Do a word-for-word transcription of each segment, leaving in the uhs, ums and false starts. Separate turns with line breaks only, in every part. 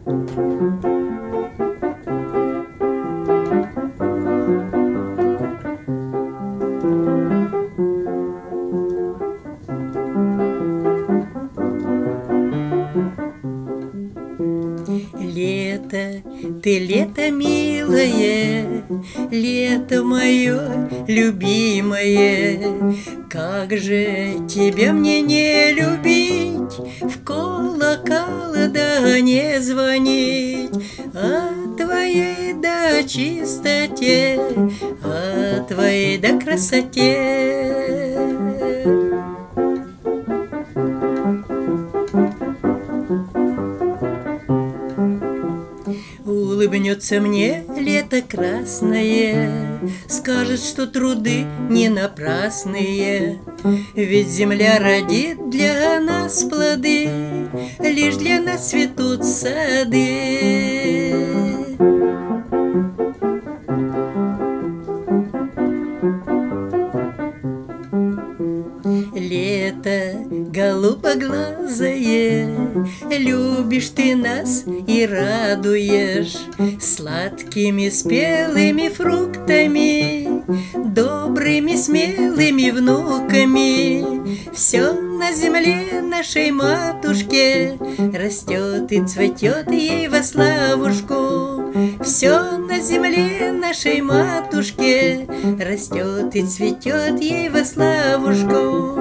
Лето, ты лето милое, лето мое любимое, как же тебя мне не любить, в колокол да не звонить о твоей да чистоте, о твоей да красоте. Улыбнется мне лето красное, скажет, что труды не напрасные, ведь земля родит для нас плоды, лишь для нас цветут сады. Лето голубоглазое, любишь ты нас и радуешь сладкими спелыми фруктами, добрыми смелыми внуками. Все на земле нашей матушке растет и цветет ей во славушку. Все на земле нашей матушке растет и цветет ей во славушку.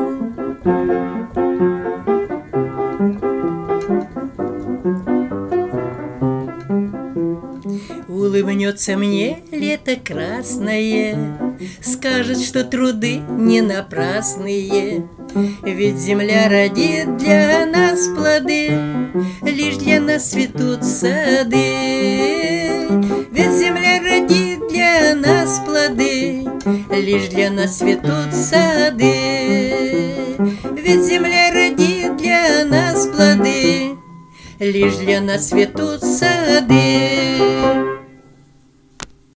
Улыбнется мне лето красное, скажет, что труды не напрасные, ведь земля родит для нас плоды, лишь для нас цветут сады. Ведь земля родит для нас плоды, лишь для нас цветут сады. Ведь земля родит для нас плоды, лишь для нас цветут сады.